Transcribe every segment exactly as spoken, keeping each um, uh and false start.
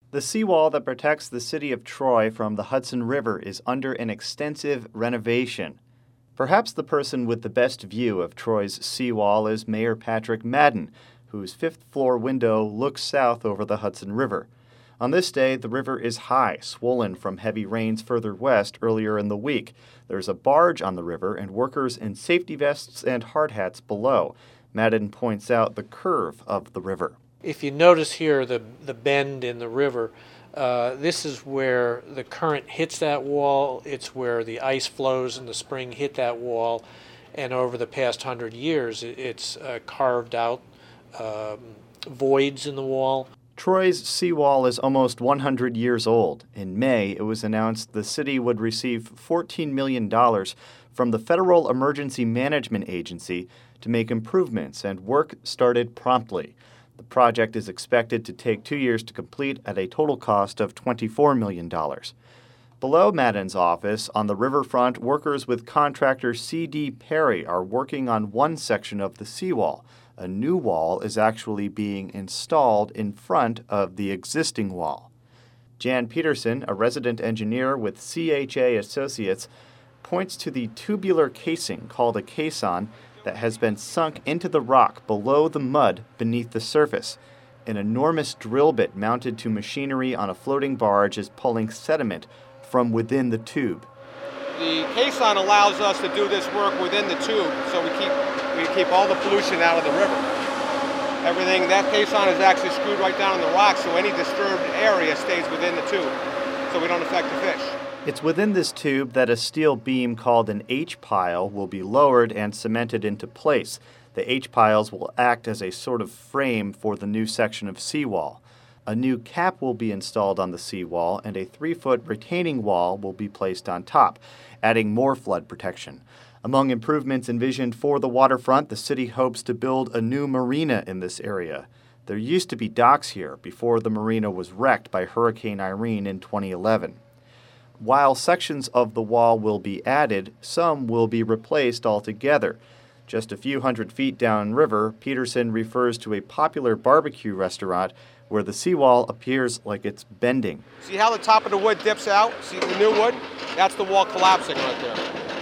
The seawall that protects the city of Troy from the Hudson River is under an extensive renovation. Perhaps the person with the best view of Troy's seawall is Mayor Patrick Madden, whose fifth-floor window looks south over the Hudson River. On this day, the river is high, swollen from heavy rains further west earlier in the week. There's a barge on the river and workers in safety vests and hard hats below. Madden points out the curve of the river. If you notice here the, the bend in the river, uh, this is where the current hits that wall. It's where the ice flows in the spring hit that wall. And over the past hundred years, it, it's uh, carved out um, voids in the wall. Troy's seawall is almost one hundred years old. In May, it was announced the city would receive fourteen million dollars from the Federal Emergency Management Agency to make improvements, and work started promptly. The project is expected to take two years to complete at a total cost of twenty-four million dollars. Below Madden's office, on the riverfront, workers with contractor C D Perry are working on one section of the seawall. A new wall is actually being installed in front of the existing wall. Jan Peterson, a resident engineer with C H A Associates, points to the tubular casing called a caisson that has been sunk into the rock below the mud beneath the surface. An enormous drill bit mounted to machinery on a floating barge is pulling sediment from within the tube. The caisson allows us to do this work within the tube, so we keep we keep all the pollution out of the river. Everything, that caisson is actually screwed right down in the rock, so any disturbed area stays within the tube, so we don't affect the fish. It's within this tube that a steel beam called an H-pile will be lowered and cemented into place. The H-piles will act as a sort of frame for the new section of seawall. A new cap will be installed on the seawall, and a three-foot retaining wall will be placed on top, adding more flood protection. Among improvements envisioned for the waterfront, the city hopes to build a new marina in this area. There used to be docks here before the marina was wrecked by Hurricane Irene in twenty eleven. While sections of the wall will be added, some will be replaced altogether. Just a few hundred feet downriver, Peterson refers to a popular barbecue restaurant where the seawall appears like it's bending. See how the top of the wood dips out? See the new wood? That's the wall collapsing right there.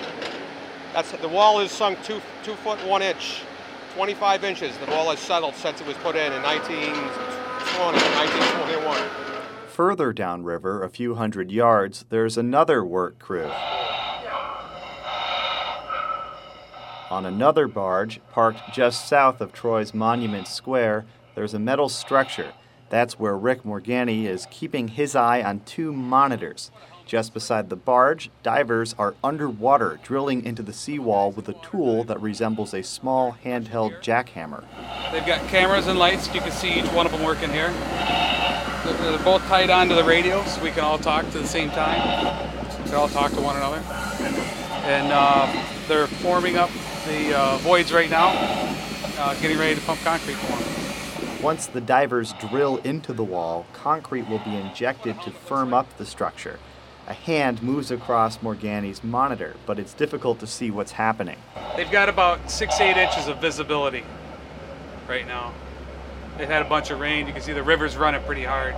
That's the wall is sunk two two foot one inch, twenty-five inches. The wall has settled since it was put in in nineteen twenty, nineteen twenty-one. Further downriver, a few hundred yards, there's another work crew. On another barge, parked just south of Troy's Monument Square, there's a metal structure. That's where Rick Morgani is keeping his eye on two monitors. Just beside the barge, divers are underwater, drilling into the seawall with a tool that resembles a small handheld jackhammer. They've got cameras and lights. You can see each one of them working here. They're both tied onto the radio, so we can all talk at the same time. We can all talk to one another. And uh, they're forming up the uh, voids right now, uh, getting ready to pump concrete for them. Once the divers drill into the wall, concrete will be injected to firm up the structure. A hand moves across Morgani's monitor, but it's difficult to see what's happening. They've got about six, eight inches of visibility right now. They've had a bunch of rain. You can see the river's running pretty hard.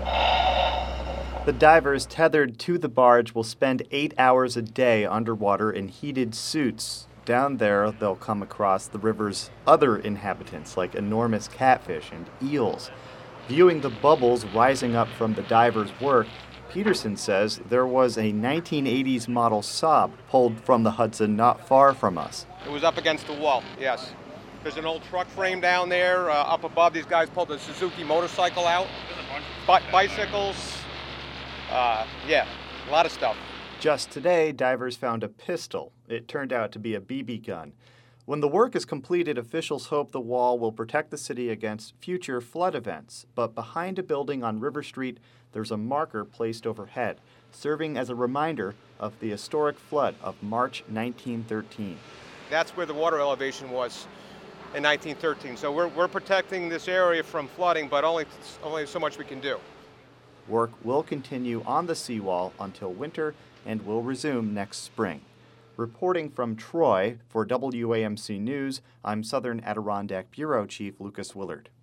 The divers tethered to the barge will spend eight hours a day underwater in heated suits. Down there, they'll come across the river's other inhabitants, like enormous catfish and eels. Viewing the bubbles rising up from the divers' work, Peterson says there was a nineteen eighties model Saab pulled from the Hudson not far from us. It was up against the wall, yes. There's an old truck frame down there. Uh, up above, these guys pulled a Suzuki motorcycle out. Bi- bicycles, uh, yeah, a lot of stuff. Just today, divers found a pistol. It turned out to be a B B gun. When the work is completed, officials hope the wall will protect the city against future flood events. But behind a building on River Street, there's a marker placed overhead, serving as a reminder of the historic flood of March nineteen thirteen. That's where the water elevation was in nineteen thirteen. So we're, we're protecting this area from flooding, but only, only so much we can do. Work will continue on the seawall until winter and will resume next spring. Reporting from Troy for W A M C News, I'm Southern Adirondack Bureau Chief Lucas Willard.